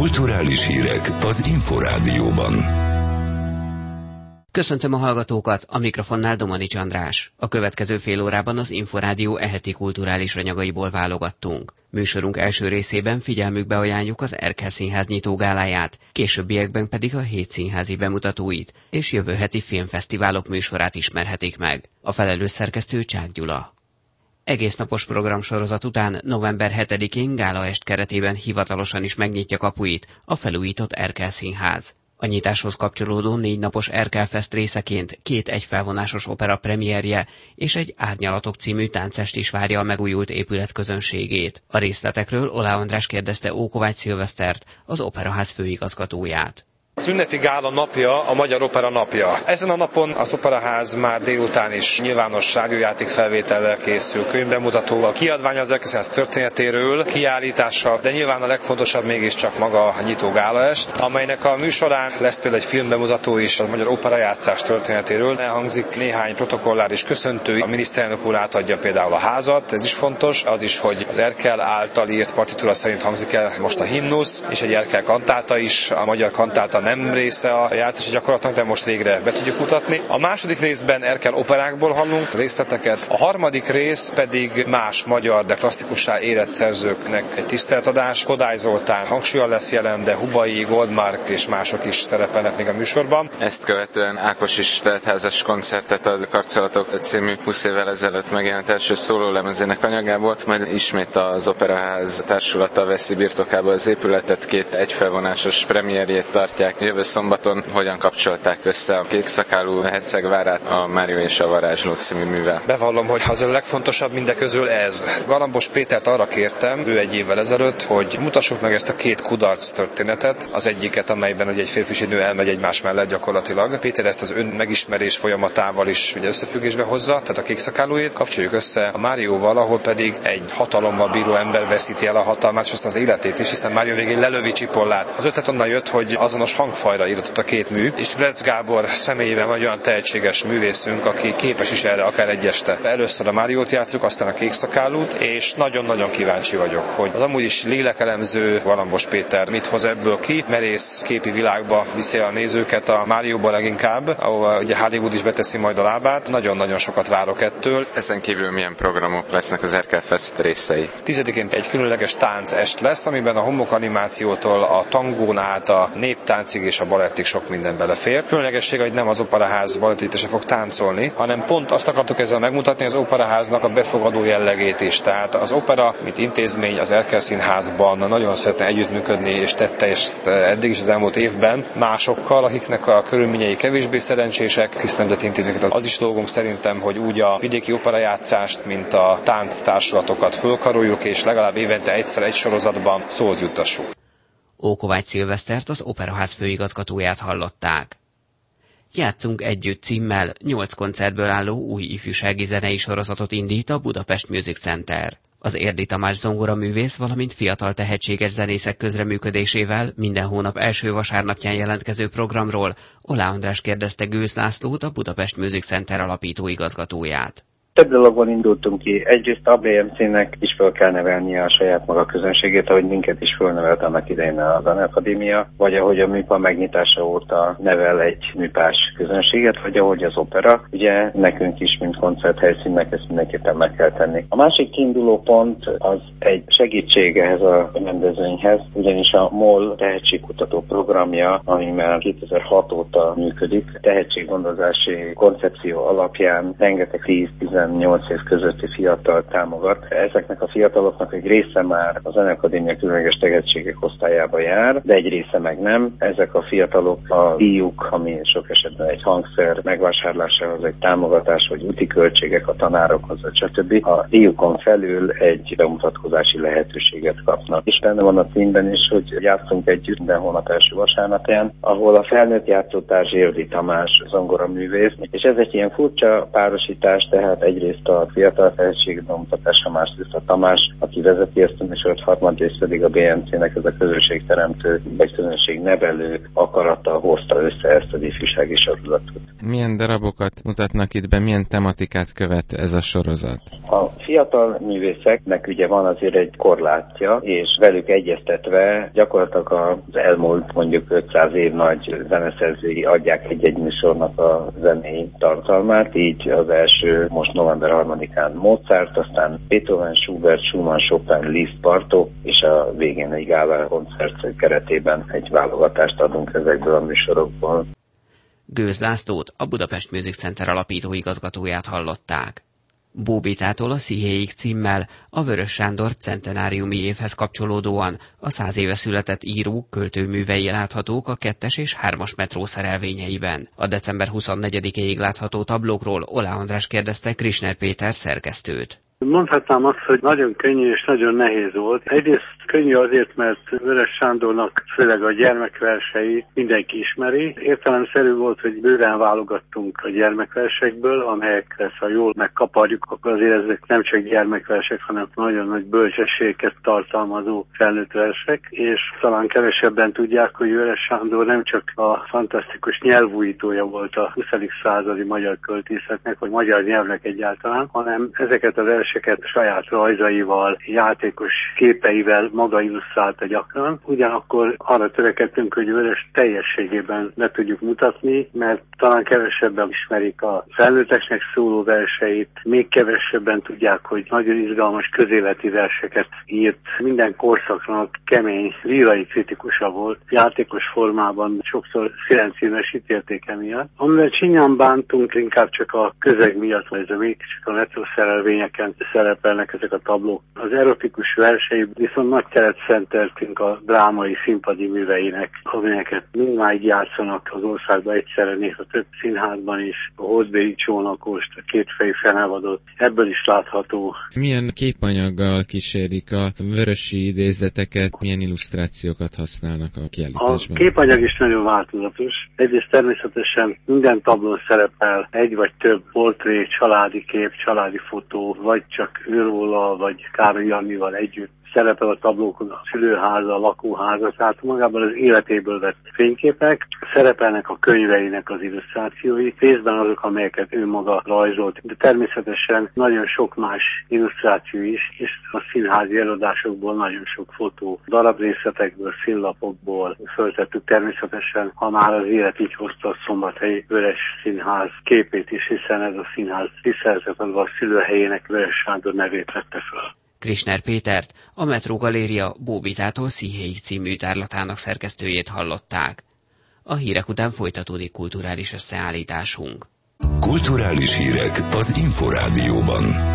Kulturális hírek az Inforádióban. Köszöntöm a hallgatókat, a mikrofonnál Domanics András. A következő fél órában az Inforádió eheti kulturális anyagaiból válogattunk. Műsorunk első részében figyelmükbe ajánljuk az Erkel Színház nyitógáláját, későbbiekben pedig a hét színházi bemutatóit, és jövő heti filmfesztiválok műsorát ismerhetik meg. A felelős szerkesztő Csák Gyula. Egésznapos programsorozat után november 7-én gálaest keretében hivatalosan is megnyitja kapuit a felújított Erkel Színház. A nyitáshoz kapcsolódó 4 napos Erkelfest részeként 2 egyfelvonásos opera premierje és egy Árnyalatok című táncest is várja a megújult épület közönségét. A részletekről Olá András kérdezte Ókovács Szilvesztert, az Operaház főigazgatóját. Az ünnepi gála napja a Magyar Opera napja. Ezen a napon az Operaház már délután is nyilvános rádiójáték felvétellel készül, könyvbemutatóval, kiadványa az Erkel Színház történetéről, kiállítással, de nyilván a legfontosabb mégiscsak maga a nyitó gálaest, amelynek a műsorán lesz például egy filmbemutató is a magyar operajátszás történetéről. Elhangzik néhány protokolláris köszöntő, a miniszterelnök úr átadja például a házat, ez is fontos, az is, hogy az Erkel által írt partitúra szerint hangzik el most a himnusz, és egy Erkel kantáta is, a magyar kantáta nem része a játszási gyakorlatnak, de most végre be tudjuk mutatni. A második részben Erkel operákból hallunk részleteket, a harmadik rész pedig más magyar, de klasszikussá érett szerzőknek egy tiszteletadás. Kodály Zoltán hangsúllyal lesz jelen, de Hubai, Goldmark és mások is szerepelnek még a műsorban. Ezt követően Ákos is teltházas koncertet ad Karcolatok című 20 évvel ezelőtt megjelent első szólólemezének anyagából, majd ismét az Operaház társulata veszi birtokába az épületet, 2 egyfelvonásos premierjét tartják jövő szombaton. Hogyan kapcsolták össze a Kékszakálú hercegvárát a Mário és a varázsló című művel? Bevallom, hogy az a legfontosabb mindeközül ez. Galambos Pétert arra kértem, ő 1 évvel ezelőtt, hogy mutassuk meg ezt a 2 kudarc történetet, az egyiket, amelyben ugye egy férfi és egy nő elmegy egymás mellett gyakorlatilag. Péter ezt az önmegismerés folyamatával is ugye összefüggésbe hozza, tehát a Kékszakálújét kapcsoljuk össze a Márióval, ahol pedig egy hatalommal bíró ember veszíti el a hatalmát, és aztán az életét is, hiszen Mário végén lelövi Csipollát. Az ötlet onnan jött, hogy azonos hangfajra íratott a 2 mű, és Bretz Gábor személyében vagy olyan tehetséges művészünk, aki képes is erre akár egy este. Először a Máriót játsszuk, aztán a Kékszakálút, és nagyon-nagyon kíváncsi vagyok, hogy az amúgy is lélekelemző Galambos Péter mit hoz ebből ki, merész képi világba viszi a nézőket, a Márióba leginkább, ahol ugye Hollywood is beteszi majd a lábát. Nagyon-nagyon sokat várok ettől. Ezen kívül milyen programok lesznek az Erkelfest részei? 10-én egy különleges táncest lesz, amiben a homokanimációtól a tangón át a néptáncig és a balettig sok minden belefér. Különlegesség, hogy nem az Operaház balettese fog táncolni, hanem pont azt akartuk ezzel megmutatni, az Operaháznak a befogadó jellegét is. Tehát az opera, mint intézmény az Erkel Színházban nagyon szeretne együttműködni, és tette ezt eddig is az elmúlt évben másokkal, akiknek a körülményei kevésbé szerencsések, hisznemzeti intézményeket. Az is dolgunk szerintem, hogy úgy a vidéki operajátszást, mint a tánctársulatokat fölkaroljuk, és legalább évente egyszer egy sorozatban szót juttassuk. Ókovács Szilvesztert, az Operaház főigazgatóját hallották. Játszunk együtt címmel 8 koncertből álló új ifjúsági zenei sorozatot indít a Budapest Music Center. Az Érdi Tamás zongoraművész, valamint fiatal tehetséges zenészek közreműködésével minden hónap első vasárnapján jelentkező programról Olá András kérdezte Gőz Lászlót, a Budapest Music Center alapító igazgatóját. Több dologból indultunk ki. Egyrészt a BMC-nek is föl kell nevelnie a saját maga közönségét, ahogy minket is fölnevelt annak idején a Zeneakadémia, vagy ahogy a műpa megnyitása óta nevel egy műpás közönséget, vagy ahogy az opera. Ugye nekünk is, mint koncerthelyszínnek ezt mindenképpen meg kell tenni. A másik kiinduló pont az egy segítség ehhez a rendezvényhez, ugyanis a MOL tehetségkutató programja, ami már 2006 óta működik, tehetséggondozási koncepció alapján rengeteg 10-18 év közötti fiatal támogat. Ezeknek a fiataloknak egy része már a Zeneakadémia különleges tehetségek osztályába jár, de egy része meg nem. Ezek a fiatalok a díjuk, ami sok esetben egy hangszer megvásárlásához egy támogatás, vagy úti költségek a tanárokhoz, stb. A díjukon felül egy bemutatkozási lehetőséget kapnak. És benne van a címben is, hogy játszunk együtt minden hónap első vasárnapján, ahol a felnőtt játszótárs Érdi Tamás zongoraművész, és ez egy ilyen furcsa párosítás, tehát egyrészt a fiatal tehetség bemutatása, másrészt a Tamás, aki vezeti ezt a műsort, harmadrészt pedig a BMC-nek ez a közönségteremtő, vagy közönségnevelő akarata hozta össze ezt az ifjúsági sorozatot. Milyen darabokat mutatnak itt be, milyen tematikát követ ez a sorozat? A fiatal művészeknek ugye van azért egy korlátja, és velük egyeztetve gyakorlatilag az elmúlt mondjuk 500 év nagy zeneszerzői adják egy-egy műsornak a zenei tartalmát, így az első most november 3-án Mozart, aztán Beethoven, Schubert, Schumann, Chopin, Liszt, Bartók, és a végén egy gála koncert keretében egy válogatást adunk ezekből a műsorokból. Gőz Lászlót, a Budapest Music Center alapító igazgatóját hallották. Bóbitától a Szíhéig címmel a Vörös Sándor centenáriumi évhez kapcsolódóan a 100 éve született író költőművei láthatók a 2-es és 3-as metró szerelvényeiben. A december 24-ig látható tablókról Oláh András kérdezte Krisner Péter szerkesztőt. Mondhatnám azt, hogy nagyon könnyű és nagyon nehéz volt. Egyrészt könnyű azért, mert Vörös Sándornak főleg a gyermekversei mindenki ismeri. Értelemszerű volt, hogy bőven válogattunk a gyermekversekből, amelyekre ha jól megkaparjuk, akkor azért ezek nem csak gyermekversek, hanem nagyon nagy bölcsességet tartalmazó felnőtt versek, és talán kevesebben tudják, hogy Vörös Sándor nem csak a fantasztikus nyelvújítója volt a 20. századi magyar költészetnek, vagy magyar nyelvnek egyáltalán, hanem ezeket a verseket saját rajzaival, játékos képeivel maga illusztrálta gyakran. Ugyanakkor arra törekedtünk, hogy Vörös teljességében be tudjuk mutatni, mert talán kevesebben ismerik a felnőtteknek szóló verseit, még kevesebben tudják, hogy nagyon izgalmas közéleti verseket írt. Minden korszaknak kemény, lírai kritikusa volt, játékos formában sokszor színes ítélték miatt. Amivel csinyán bántunk, inkább csak a közeg miatt, vagy ez a még csak a metrószerelvényeken szerepelnek ezek a tablók. Az erotikus versei viszont nagy teret szenteltünk a drámai színpadi műveinek, amelyeket mindmáig játszanak az országban egyszerre, néha több színházban is, a Holdbéli Csónakost, a Kétfejű Fenevadot, ebből is látható. Milyen képanyaggal kísérik a vörösi idézeteket, milyen illusztrációkat használnak a kiállításban? A képanyag is nagyon változatos. Egyrészt természetesen minden tablón szerepel egy vagy több portré, családi kép, családi fotó, vagy csak őróla, vagy Károly Jannival együtt. Szerepel a tablókon a szülőháza, a lakóháza, tehát magában az életéből vett fényképek, szerepelnek a könyveinek az illusztrációi, részben azok, amelyeket ő maga rajzolt, de természetesen nagyon sok más illusztráció is, és a színházi előadásokból nagyon sok fotó, darabrészletekből, színlapokból föltettük természetesen, ha már az élet így hozta a Szombathelyi Vörös Színház képét is, hiszen ez a színház tiszteletet adva a szülőhelyének Vörös Sándor nevét vette föl. Krisner Pétert, a Metró Galéria Bóbitától Szíhéig című tárlatának szerkesztőjét hallották. A hírek után folytatódik kulturális összeállításunk. Kulturális hírek az Inforádióban.